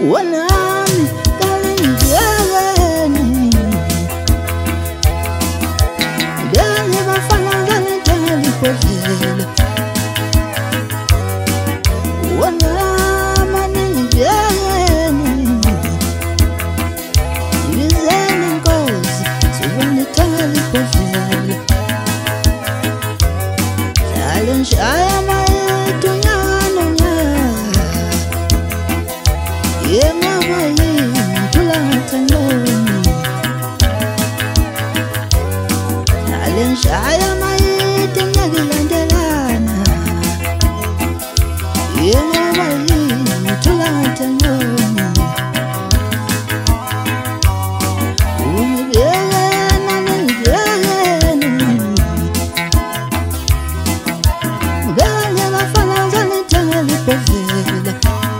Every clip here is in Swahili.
wanami kalinjani dani bafana ngani dani pozela wanama ninjani yizeni nkosi sivani tali pozela challenge ayama tunyano nya yema wayi tulata noni challenge ayama tunyagilandelana yema wayi tulata noni umibiyana nibiyana ganya bafana ngani tali pozela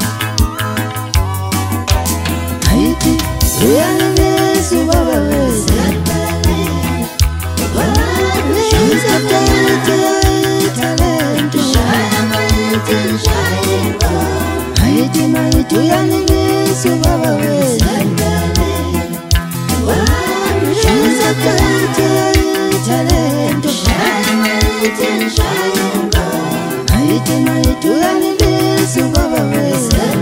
Haiti, yani Yesu baba wewe She's a talent Haiti maitu yani Yesu baba wewe She's a talent Haiti maitu yani Yesu baba wewe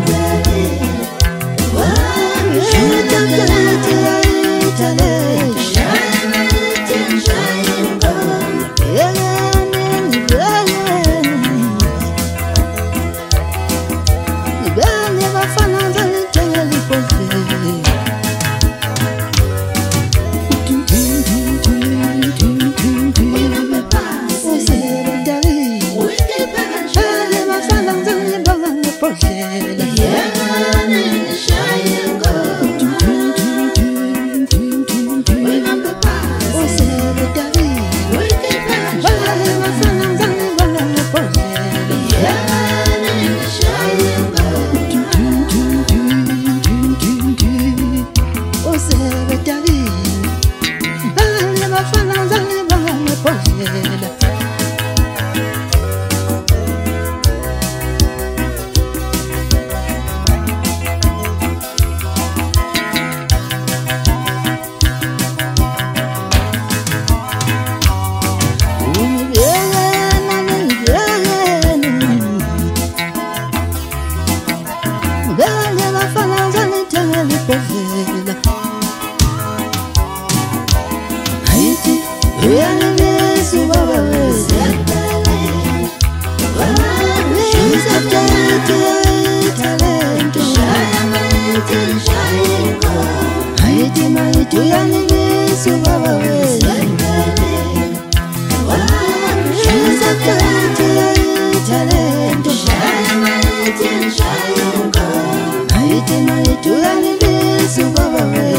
Haiti, yani Yesu baba wewe She's a talent Haiti maitu yani Yesu baba wewe She's a talent Haiti maitu yani Yesu baba wewe